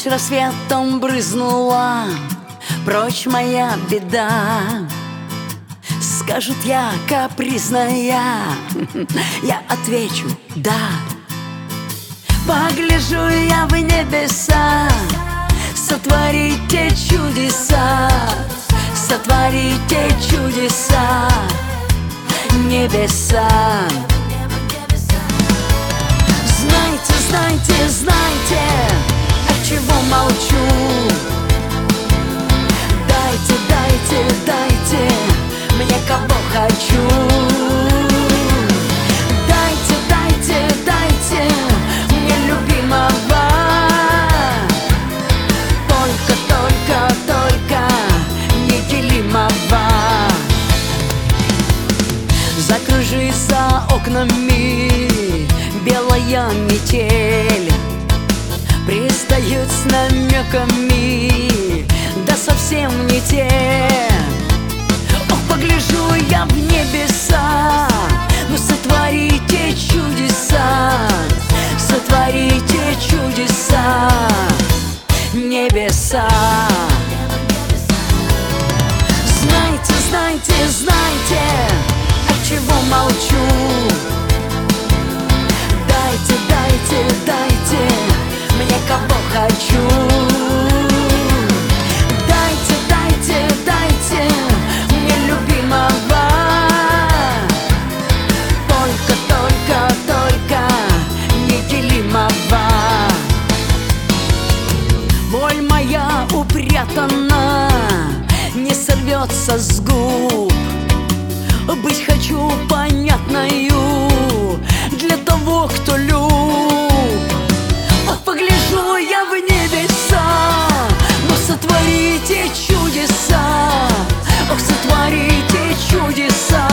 Пусть рассветом брызнула прочь моя беда. Скажут, я капризная, я отвечу да. Погляжу я в небеса, сотворите чудеса, сотворите чудеса, небеса. Знайте, знайте, знайте, отчего молчу. Дайте, дайте, дайте мне кого хочу. Дайте, дайте, дайте мне любимого. Только, только, только неделимого. Закружится окнами белая метель, пристают с намеками, да совсем не те. Ох, погляжу я в небеса, ну сотворите чудеса, сотворите чудеса, небеса. Знайте, знайте, знайте, отчего молчу. Дайте, дайте, дайте мне кого хочу. Дайте, дайте, дайте мне любимого. Только, только, только неделимого. Боль моя упрятана, не сорвется с губ. Быть хочу понятною для того, кто люб. Ох, погляжу я в небеса, но сотворите чудеса. Ох, сотворите чудеса,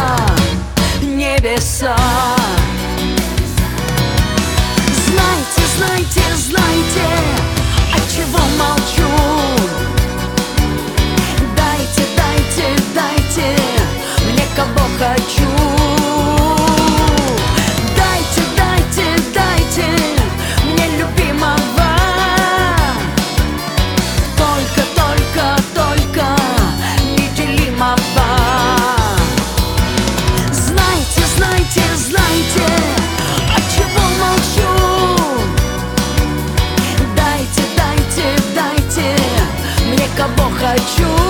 небеса. Знайте, знайте, знайте, отчего молчу. Дайте, дайте, дайте мне кого хочу. Дайте, дайте, дайте мне любимого. Только, только, только неделимого. Знайте, знайте, знайте, отчего молчу. Дайте, дайте, дайте мне кого хочу.